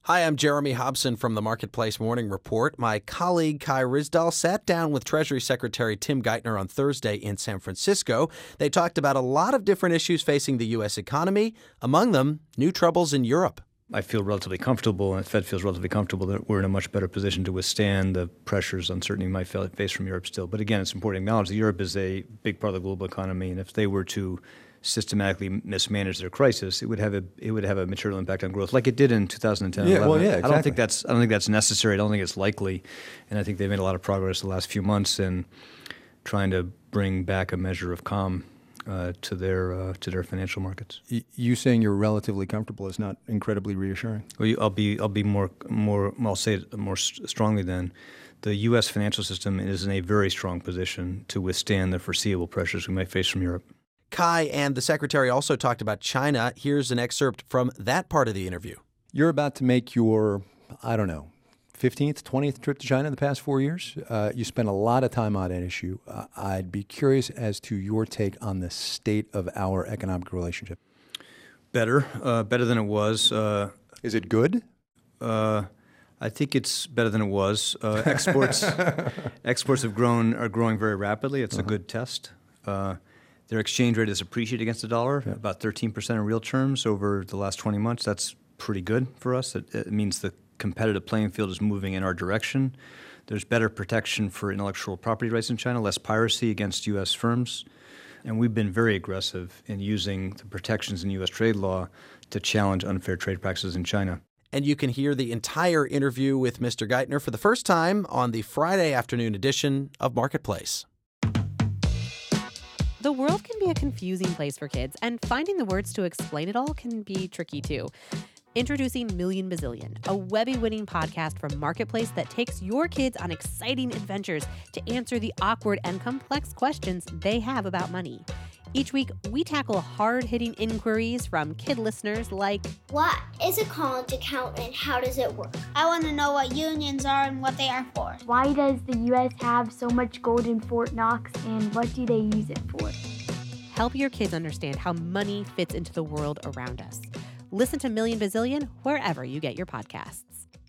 Hi, I'm Jeremy Hobson from the Marketplace Morning Report. My colleague Kai Ryssdal sat down with Treasury Secretary Tim Geithner on Thursday in San Francisco. They talked about a lot of different issues facing the U.S. economy, among them new troubles in Europe. I feel relatively comfortable, and the Fed feels relatively comfortable that we're in a much better position to withstand the pressures, uncertainty we might face from Europe still. But again, it's important to acknowledge that Europe is a big part of the global economy, and if they were to systematically mismanage their crisis, it would have a material impact on growth, like it did in 2010. Yeah, 11. well, yeah, exactly. I don't think that's necessary. I don't think it's likely, and I think they've made a lot of progress the last few months in trying to bring back a measure of calm to their financial markets. You saying you're relatively comfortable is not incredibly reassuring. Well, I'll say it more strongly then. The U.S. financial system is in a very strong position to withstand the foreseeable pressures we might face from Europe. Kai and the Secretary also talked about China. Here's an excerpt from that part of the interview. You're about to make your, 15th, 20th trip to China in the past 4 years. You spent a lot of time on that issue. I'd be curious as to your take on the state of our economic relationship. Better than it was. Is it good? I think it's better than it was. Exports are growing very rapidly. It's a good test. Their exchange rate has appreciated against the dollar, about 13% in real terms over the last 20 months. That's pretty good for us. It means the competitive playing field is moving in our direction. There's better protection for intellectual property rights in China, less piracy against U.S. firms. And we've been very aggressive in using the protections in U.S. trade law to challenge unfair trade practices in China. And you can hear the entire interview with Mr. Geithner for the first time on the Friday afternoon edition of Marketplace. The world can be a confusing place for kids, and finding the words to explain it all can be tricky too. Introducing Million Bazillion, a Webby-winning podcast from Marketplace that takes your kids on exciting adventures to answer the awkward and complex questions they have about money. Each week, we tackle hard-hitting inquiries from kid listeners like, what is a college account and how does it work? I want to know what unions are and what they are for. Why does the U.S. have so much gold in Fort Knox and what do they use it for? Help your kids understand how money fits into the world around us. Listen to Million Bazillion wherever you get your podcasts.